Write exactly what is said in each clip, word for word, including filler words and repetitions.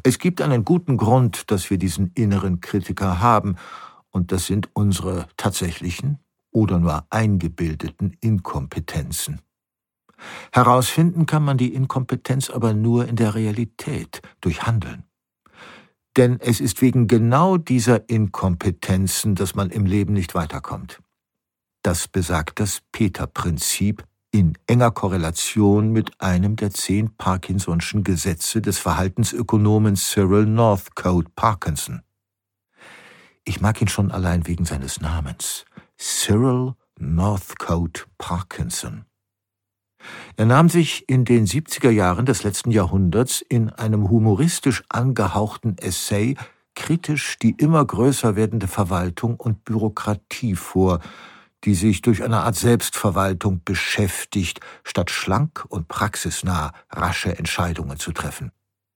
Es gibt einen guten Grund, dass wir diesen inneren Kritiker haben, und das sind unsere tatsächlichen oder nur eingebildeten Inkompetenzen. Herausfinden kann man die Inkompetenz aber nur in der Realität, durch Handeln. Denn es ist wegen genau dieser Inkompetenzen, dass man im Leben nicht weiterkommt. Das besagt das Peter-Prinzip in enger Korrelation mit einem der zehn Parkinson'schen Gesetze des Verhaltensökonomen Cyril Northcote Parkinson. Ich mag ihn schon allein wegen seines Namens, Cyril Northcote Parkinson. Er nahm sich in den siebziger Jahren des letzten Jahrhunderts in einem humoristisch angehauchten Essay kritisch die immer größer werdende Verwaltung und Bürokratie vor, die sich durch eine Art Selbstverwaltung beschäftigt, statt schlank und praxisnah rasche Entscheidungen zu treffen.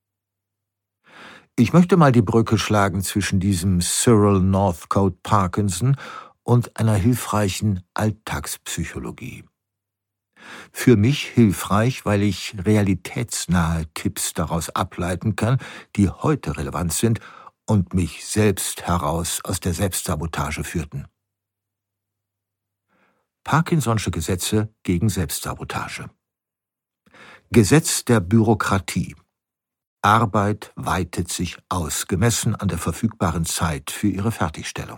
Ich möchte mal die Brücke schlagen zwischen diesem Cyril Northcote Parkinson und einer hilfreichen Alltagspsychologie. Für mich hilfreich, weil ich realitätsnahe Tipps daraus ableiten kann, die heute relevant sind und mich selbst heraus aus der Selbstsabotage führten. Parkinson'sche Gesetze gegen Selbstsabotage. Gesetz der Bürokratie. Arbeit weitet sich aus, gemessen an der verfügbaren Zeit für ihre Fertigstellung.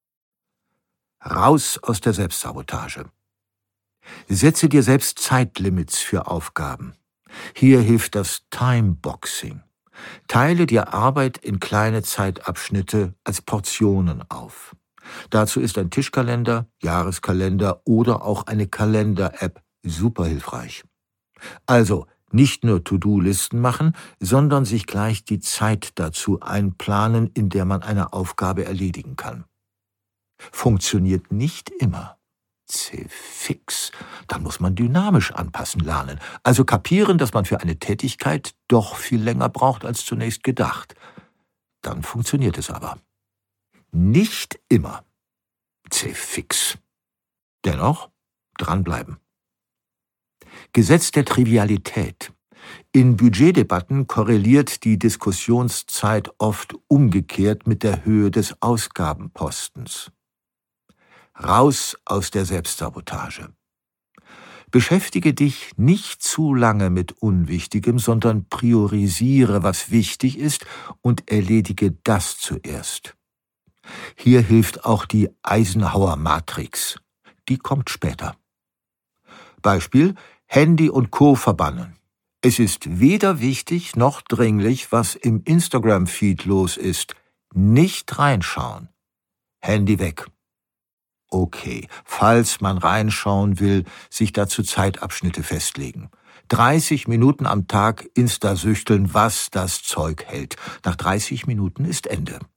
Raus aus der Selbstsabotage. Setze dir selbst Zeitlimits für Aufgaben. Hier hilft das Timeboxing. Teile dir Arbeit in kleine Zeitabschnitte als Portionen auf. Dazu ist ein Tischkalender, Jahreskalender oder auch eine Kalender-App super hilfreich. Also nicht nur To-Do-Listen machen, sondern sich gleich die Zeit dazu einplanen, in der man eine Aufgabe erledigen kann. Funktioniert nicht immer. Zäh fix. Dann muss man dynamisch anpassen lernen. Also kapieren, dass man für eine Tätigkeit doch viel länger braucht als zunächst gedacht. Dann funktioniert es aber. Nicht immer. Zäh fix. Dennoch dranbleiben. Gesetz der Trivialität. In Budgetdebatten korreliert die Diskussionszeit oft umgekehrt mit der Höhe des Ausgabenpostens. Raus aus der Selbstsabotage. Beschäftige dich nicht zu lange mit Unwichtigem, sondern priorisiere, was wichtig ist, und erledige das zuerst. Hier hilft auch die Eisenhower-Matrix. Die kommt später. Beispiel: Handy und Co. verbannen. Es ist weder wichtig noch dringlich, was im Instagram-Feed los ist. Nicht reinschauen. Handy weg. Okay, falls man reinschauen will, sich dazu Zeitabschnitte festlegen. dreißig Minuten am Tag Insta-süchteln, was das Zeug hält. Nach dreißig Minuten ist Ende.